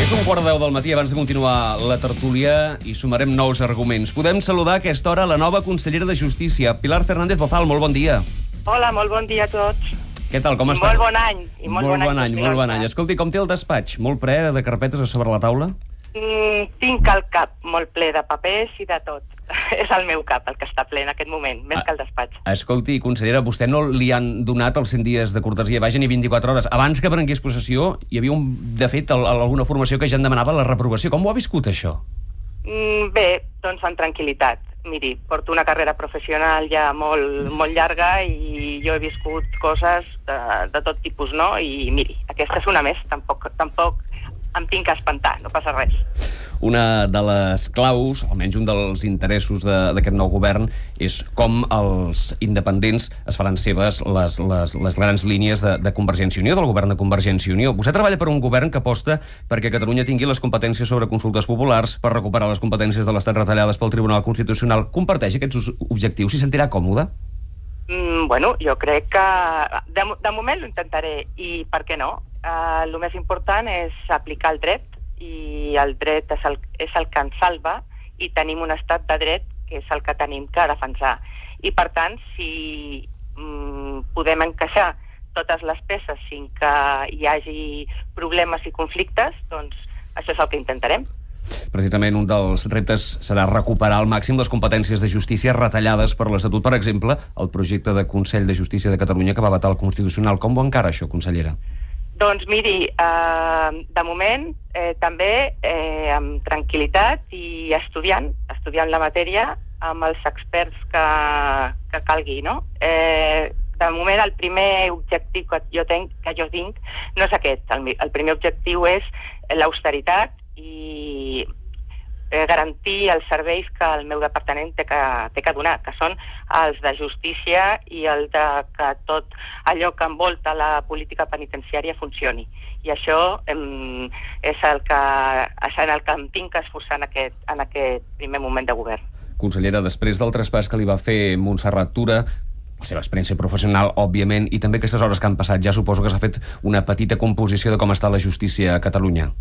És un quart de 10 del matí. Abans de continuar la tertúlia i sumarem nous arguments. Podem saludar a aquesta hora la nova consellera de Justícia, Pilar Fernández Bozal. Molt bon dia. Hola, molt bon dia a tots. Què tal, com està? Molt bon any. I molt bon any. Escolti, com té el despatx? Molt ple de carpetes a sobre la taula? Tinc el cap molt ple de papers i de tot. És el meu cap el que està ple en aquest moment, més que el despatx. Escolti, consellera, vostè no li han donat els 100 dies de cortesia, vaja, ni 24 hores. Abans que prengués possessió, hi havia, de fet, alguna formació que ja en demanava la reprovació. Com ho ha viscut, això? Bé, doncs amb tranquil·litat. Miri, porto una carrera professional ja molt llarga i jo he viscut coses de tot tipus, no? I miri, aquesta és una més, tampoc em tinc que espantar, no passa res. Una de les claus, almenys un dels interessos d'aquest nou govern, és com els independents es faran seves les grans línies de Convergència i Unió, del govern de Convergència i Unió. Vostè treballa per un govern que aposta perquè Catalunya tingui les competències sobre consultes populars, per recuperar les competències de l'Estat retallades pel Tribunal Constitucional. Comparteix aquests objectius? S'hi sentirà còmode? Bueno, jo crec que de moment ho intentaré, i per què no? El més important és aplicar el dret, i el dret és el que ens salva, i tenim un estat de dret que és el que tenim que defensar. I per tant, si podem encaixar totes les peces sin que hi hagi problemes i conflictes, doncs això és el que intentarem. Precisament un dels reptes serà recuperar al màxim les competències de justícia retallades per l'Estatut. Per exemple, el projecte de Consell de Justícia de Catalunya que va vetar el Constitucional. Com ho encara això, consellera? Doncs miri, de moment també amb tranquil·litat i estudiant la matèria amb els experts que calgui, no? De moment el primer objectiu que jo tinc no és aquest. El primer objectiu és l'austeritat i garantir els serveis que el meu departament té que donar, que són els de justícia i el de que tot allò que envolta la política penitenciària funcioni. I això és en el que em tinc que esforçar en aquest primer moment de govern. Consellera, després del traspàs que li va fer Montserrat Tura, la seva experiència professional, òbviament, i també aquestes hores que han passat, ja suposo que s'ha fet una petita composició de com està la justícia a Catalunya.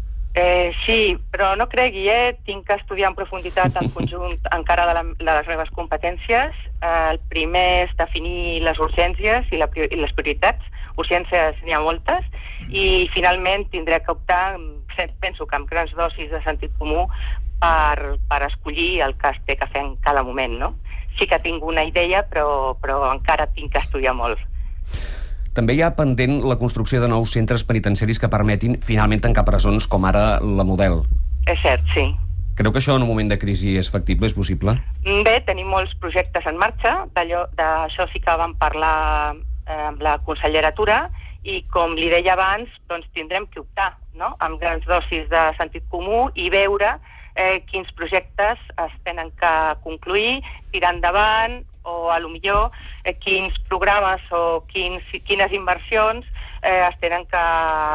Sí, però no cregui, tinc que estudiar en profunditat el conjunt encara de les meves competències. El primer és definir les urgències i les prioritats. Urgències n'hi ha moltes, i finalment tindré que optar, penso que amb grans dosis de sentit comú, per escollir el que es té que fer en cada moment, no? Sí que tinc una idea, però encara tinc que estudiar molt. També hi ha pendent la construcció de nous centres penitenciaris que permetin finalment tancar presons com ara la Model. És cert, sí. Creu que això en un moment de crisi és factible, és possible? Bé, tenim molts projectes en marxa, d'això sí que vam parlar amb la consellera Tura, i com li deia abans, doncs tindrem que optar, no?, amb grans dosis de sentit comú i veure quins projectes es tenen que concluir, tirar endavant, o a lo millor quins programes o quines inversions es tenen que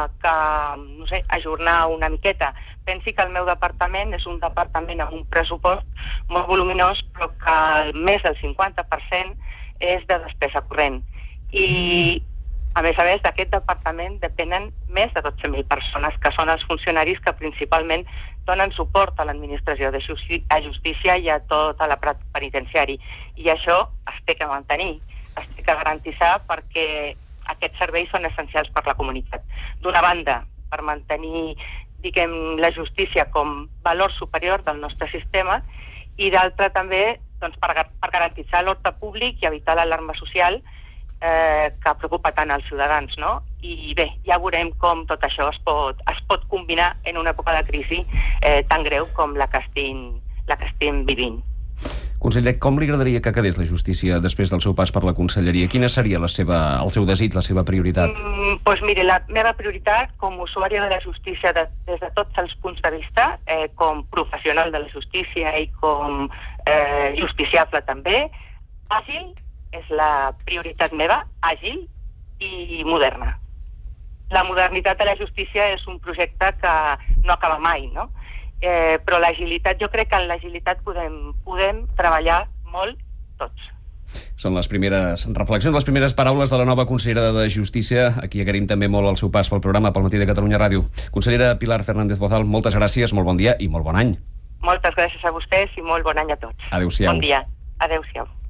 no sé, ajornar una miqueta. Pensi que el meu departament és un departament amb un pressupost molt voluminós, però que més del 50% és de despesa corrent. I a més d'aquest departament depenen més de 12.000 persones, que són els funcionaris que principalment donen suport a l'administració de justícia i a tot l'aparaat penitenciari. I això es té que mantenir, es té que garantitzar, perquè aquests serveis són essencials per la comunitat. D'una banda, per mantenir, diguem, la justícia com valor superior del nostre sistema, i d'altra també doncs, per garantitzar l'ordre públic i evitar l'alarma social que preocupa tant als ciutadans, no? I bé, ja veurem com tot això es pot combinar en una època de crisi tan greu com la que estem vivint. Conseller, com li agradaria que quedés la justícia després del seu pas per la conselleria? Quina seria el seu desig, la seva prioritat? Doncs miri, la meva prioritat com a usuària de la justícia des de tots els punts de vista, com professional de la justícia i com justiciable també, àgil, és la prioritat meva, àgil i moderna. La modernitat de la justícia és un projecte que no acaba mai, no? Però l'agilitat, jo crec que en l'agilitat podem treballar molt tots. Són les primeres reflexions, les primeres paraules de la nova consellera de Justícia. Aquí agraïm també molt el seu pas pel programa, pel Matí de Catalunya Ràdio. Consellera Pilar Fernández Bozal, moltes gràcies, molt bon dia i molt bon any. Moltes gràcies a vostès i molt bon any a tots. Adéu-siau. Bon dia. Adéu-siau.